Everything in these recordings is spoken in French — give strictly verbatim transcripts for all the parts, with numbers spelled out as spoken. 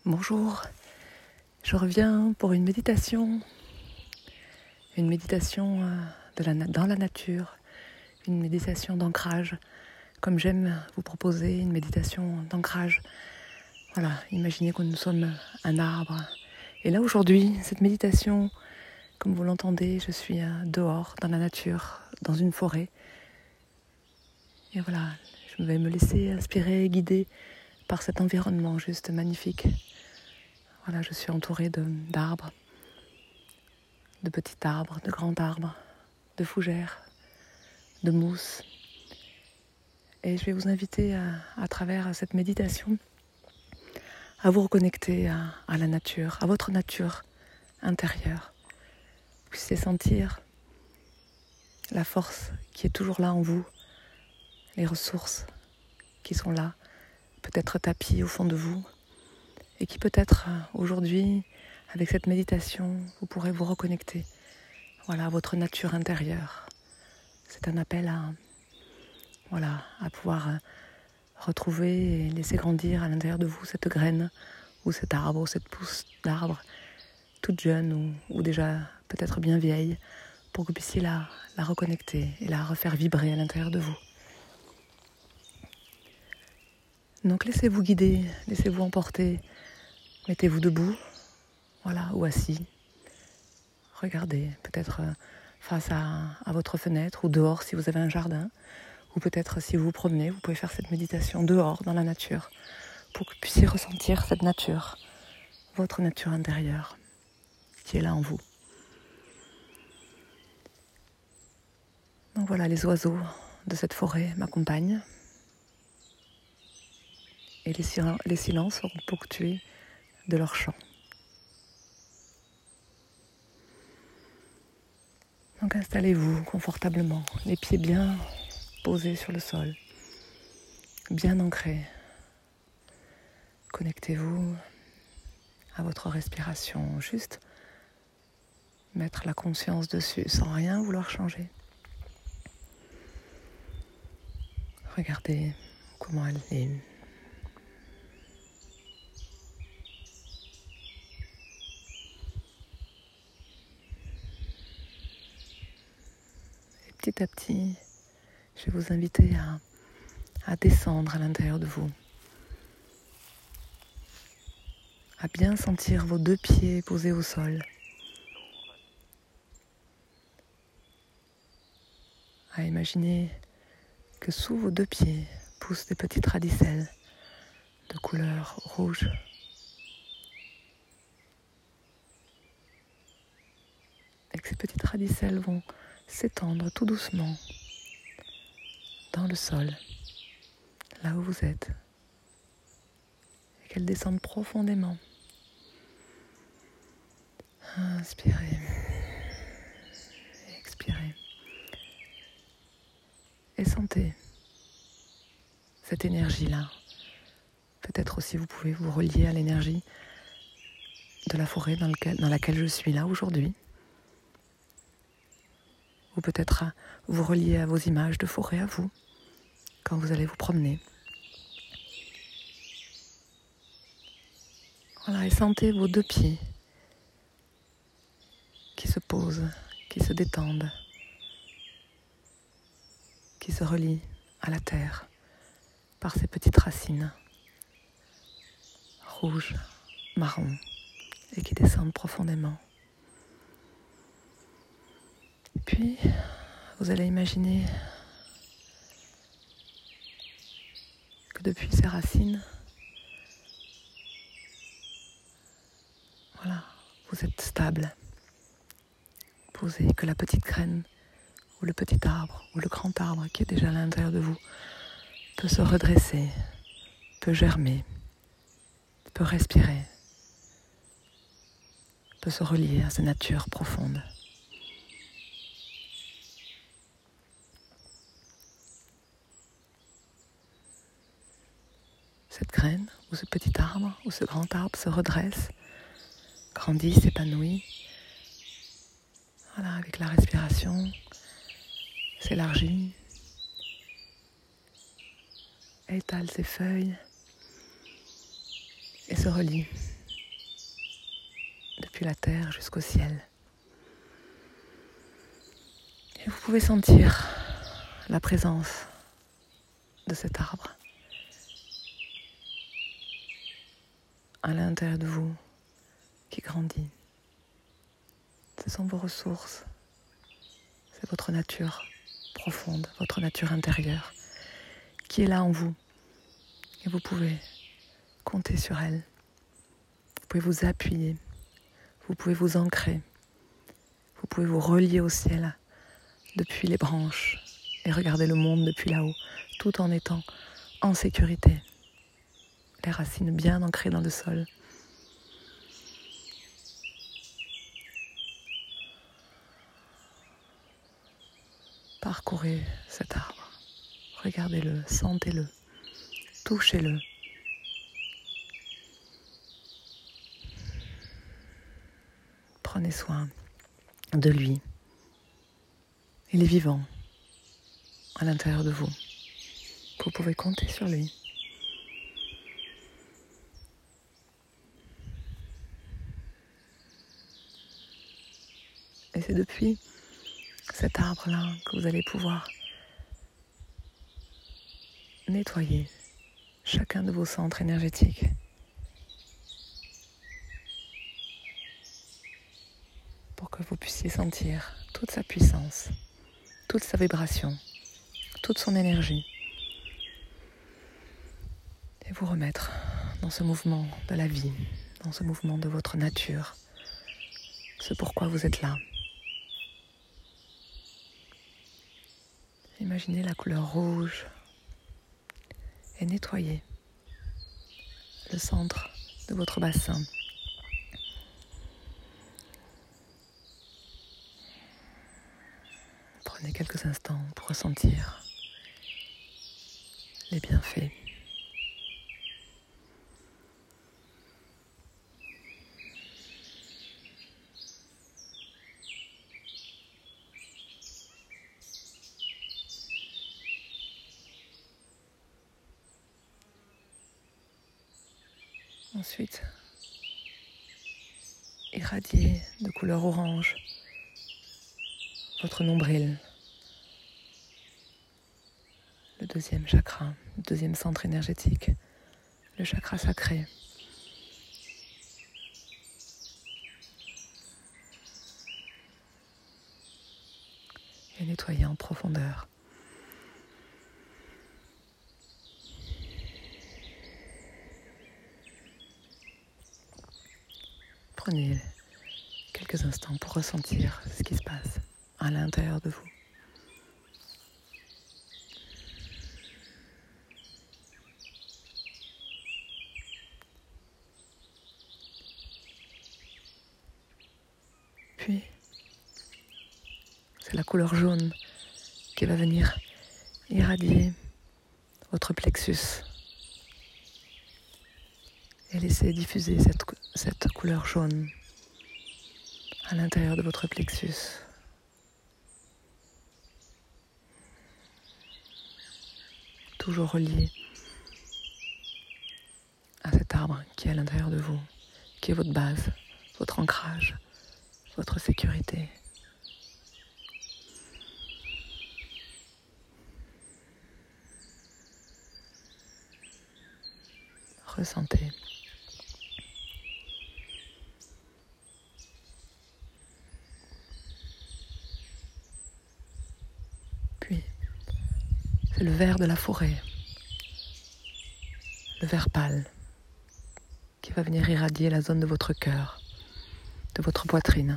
Bonjour, je reviens pour une méditation, une méditation de la, dans la nature, une méditation d'ancrage, comme j'aime vous proposer une méditation d'ancrage. Voilà, imaginez que nous sommes un arbre. Et là aujourd'hui, cette méditation, comme vous l'entendez, je suis dehors, dans la nature, dans une forêt. Et voilà, je vais me laisser inspirer et guider par cet environnement juste magnifique. Voilà, je suis entourée de, d'arbres, de petits arbres, de grands arbres, de fougères, de mousses. Et je vais vous inviter à, à travers cette méditation à vous reconnecter à, à la nature, à votre nature intérieure. Vous puissiez sentir la force qui est toujours là en vous, les ressources qui sont là, peut-être tapies au fond de vous, et qui peut-être aujourd'hui, avec cette méditation, vous pourrez vous reconnecter voilà, à votre nature intérieure. C'est un appel à, voilà, à pouvoir retrouver et laisser grandir à l'intérieur de vous cette graine ou cet arbre ou cette pousse d'arbre toute jeune ou, ou déjà peut-être bien vieille pour que vous puissiez la, la reconnecter et la refaire vibrer à l'intérieur de vous. Donc laissez-vous guider, laissez-vous emporter, mettez-vous debout, voilà, ou assis. Regardez, peut-être face à, à votre fenêtre ou dehors si vous avez un jardin, ou peut-être si vous vous promenez, vous pouvez faire cette méditation dehors dans la nature pour que vous puissiez ressentir cette nature, votre nature intérieure qui est là en vous. Donc voilà, les oiseaux de cette forêt m'accompagnent et les, sil- les silences seront ponctués de leur chant. Donc installez-vous confortablement, les pieds bien posés sur le sol, bien ancrés. Connectez-vous à votre respiration, juste mettre la conscience dessus sans rien vouloir changer. Regardez comment elle est. Et petit à petit, je vais vous inviter à, à descendre à l'intérieur de vous, à bien sentir vos deux pieds posés au sol, à imaginer que sous vos deux pieds poussent des petites radicelles de couleur rouge. Et que ces petites radicelles vont s'étendre tout doucement dans le sol, là où vous êtes, et qu'elles descendent profondément. Inspirez, expirez, et sentez cette énergie-là. Peut-être aussi vous pouvez vous relier à l'énergie de la forêt dans, lequel, dans laquelle je suis là aujourd'hui. Ou peut-être vous relier à vos images de forêt à vous, quand vous allez vous promener. Voilà, et sentez vos deux pieds qui se posent, qui se détendent, qui se relient à la terre par ces petites racines rouges, marron, et qui descendent profondément. Et puis, vous allez imaginer que depuis ces racines, voilà, vous êtes stable, posé, que la petite graine ou le petit arbre ou le grand arbre qui est déjà à l'intérieur de vous peut se redresser, peut germer, peut respirer, peut se relier à sa nature profonde. Cette graine ou ce petit arbre ou ce grand arbre se redresse, grandit, s'épanouit. Voilà, avec la respiration, s'élargit, étale ses feuilles et se relie depuis la terre jusqu'au ciel. Et vous pouvez sentir la présence de cet arbre à l'intérieur de vous qui grandit. Ce sont vos ressources, c'est votre nature profonde, votre nature intérieure qui est là en vous. Et vous pouvez compter sur elle. Vous pouvez vous appuyer, vous pouvez vous ancrer, vous pouvez vous relier au ciel depuis les branches et regarder le monde depuis là-haut, tout en étant en sécurité. Les racines bien ancrées dans le sol. Parcourez cet arbre, regardez-le, sentez-le, touchez-le. Prenez soin de lui. Il est vivant à l'intérieur de vous. Vous pouvez compter sur lui. Et c'est depuis cet arbre-là que vous allez pouvoir nettoyer chacun de vos centres énergétiques. Pour que vous puissiez sentir toute sa puissance, toute sa vibration, toute son énergie. Et vous remettre dans ce mouvement de la vie, dans ce mouvement de votre nature, ce pourquoi vous êtes là. Imaginez la couleur rouge et nettoyez le centre de votre bassin. Prenez quelques instants pour ressentir les bienfaits. Ensuite, irradiez de couleur orange votre nombril, le deuxième chakra, le deuxième centre énergétique, le chakra sacré. Et nettoyez en profondeur. Prenez quelques instants pour ressentir ce qui se passe à l'intérieur de vous. Puis, c'est la couleur jaune qui va venir irradier votre plexus et laisser diffuser cette, cette couleur jaune à l'intérieur de votre plexus. Toujours relié à cet arbre qui est à l'intérieur de vous, qui est votre base, votre ancrage, votre sécurité. Ressentez. Puis, c'est le vert de la forêt, le vert pâle, qui va venir irradier la zone de votre cœur, de votre poitrine.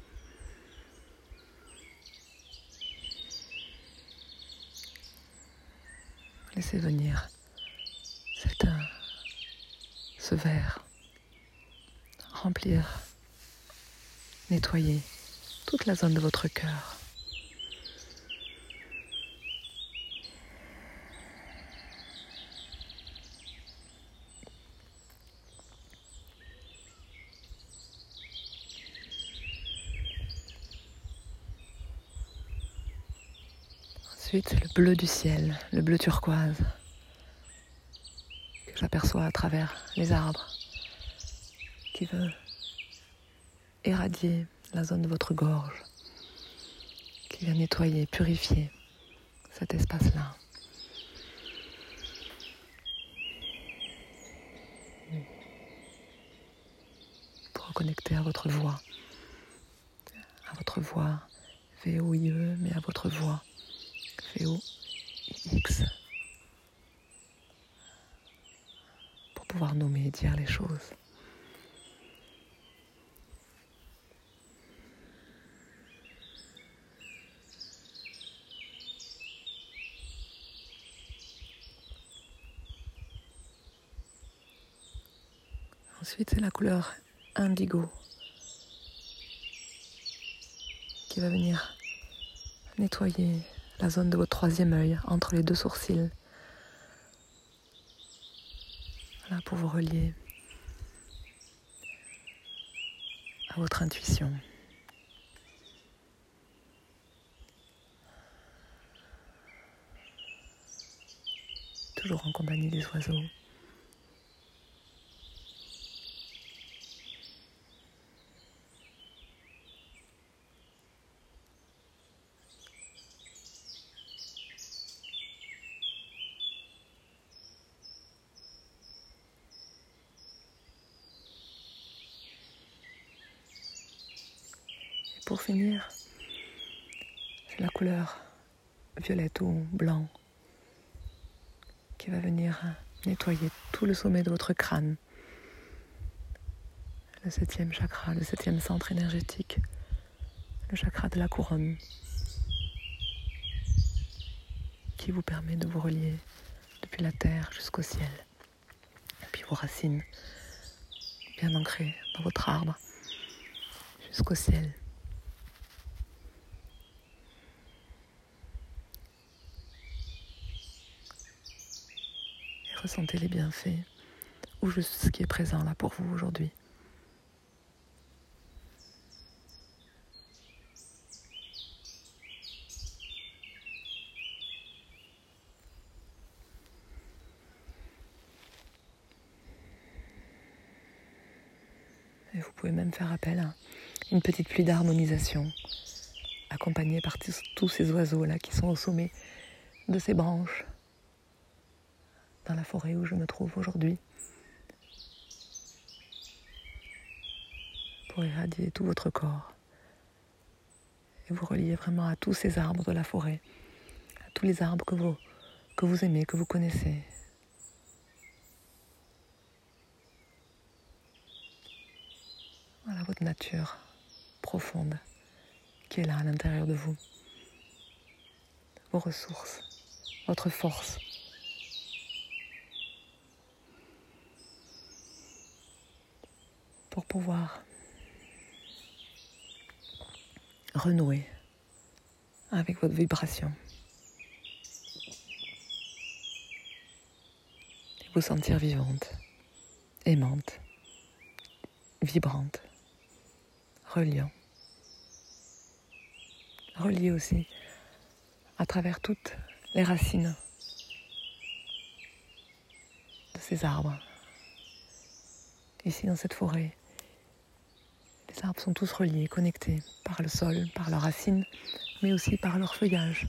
Laissez venir cet, ce vert remplir, nettoyer toute la zone de votre cœur. Ensuite, c'est le bleu du ciel, le bleu turquoise que j'aperçois à travers les arbres, qui veut irradier la zone de votre gorge, qui vient nettoyer, purifier cet espace-là. Pour reconnecter à votre voix, à votre voix V O I E, mais à votre voix V O I X, pour pouvoir nommer et dire les choses. Ensuite, c'est la couleur indigo qui va venir nettoyer la zone de votre troisième œil, entre les deux sourcils. Voilà, pour vous relier à votre intuition. Toujours en compagnie des oiseaux. Pour finir, c'est la couleur violette ou blanc qui va venir nettoyer tout le sommet de votre crâne, le septième chakra, le septième centre énergétique, le chakra de la couronne, qui vous permet de vous relier depuis la terre jusqu'au ciel. Et puis vos racines bien ancrées dans votre arbre jusqu'au ciel. Ressentez les bienfaits ou juste ce qui est présent là pour vous aujourd'hui. Et vous pouvez même faire appel à une petite pluie d'harmonisation, accompagnée par tous, tous ces oiseaux là qui sont au sommet de ces branches, dans la forêt où je me trouve aujourd'hui, pour irradier tout votre corps et vous relier vraiment à tous ces arbres de la forêt, à tous les arbres que vous, que vous aimez, que vous connaissez. Voilà votre nature profonde qui est là à l'intérieur de vous, vos ressources, votre force. Pour pouvoir renouer avec votre vibration et vous sentir vivante, aimante, vibrante, reliant, reliée aussi à travers toutes les racines de ces arbres. Ici dans cette forêt, les arbres sont tous reliés, connectés par le sol, par leurs racines, mais aussi par leur feuillage.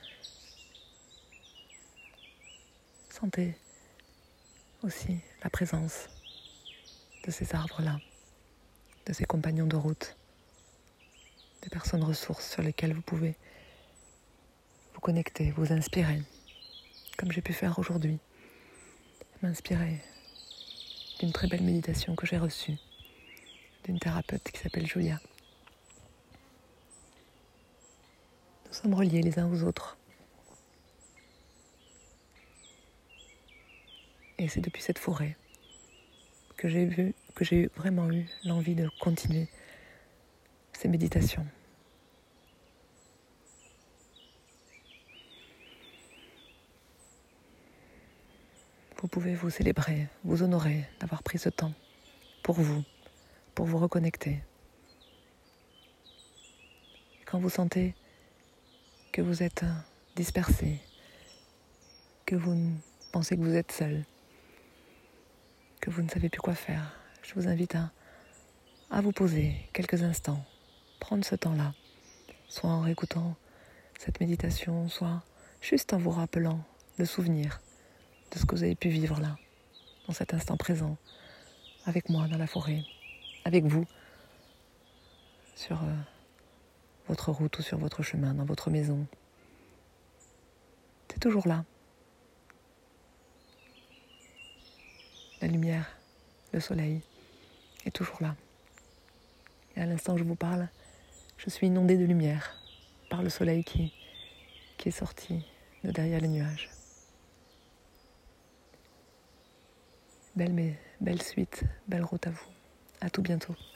Sentez aussi la présence de ces arbres-là, de ces compagnons de route, des personnes ressources sur lesquelles vous pouvez vous connecter, vous inspirer, comme j'ai pu faire aujourd'hui, m'inspirer d'une très belle méditation que j'ai reçue d'une thérapeute qui s'appelle Julia. Nous sommes reliés les uns aux autres. Et c'est depuis cette forêt que j'ai vu, que j'ai vraiment eu l'envie de continuer ces méditations. Vous pouvez vous célébrer, vous honorer d'avoir pris ce temps pour vous, pour vous reconnecter. Et quand vous sentez que vous êtes dispersé, que vous pensez que vous êtes seul, que vous ne savez plus quoi faire, je vous invite à, à vous poser quelques instants, prendre ce temps-là, soit en réécoutant cette méditation, soit juste en vous rappelant de souvenirs de ce que vous avez pu vivre là, dans cet instant présent, avec moi dans la forêt, avec vous, sur euh, votre route ou sur votre chemin, dans votre maison. C'est toujours là. La lumière, le soleil est toujours là. Et à l'instant où je vous parle, je suis inondée de lumière par le soleil qui, qui est sorti de derrière les nuages. Belle, mais, belle suite, belle route à vous. À tout bientôt.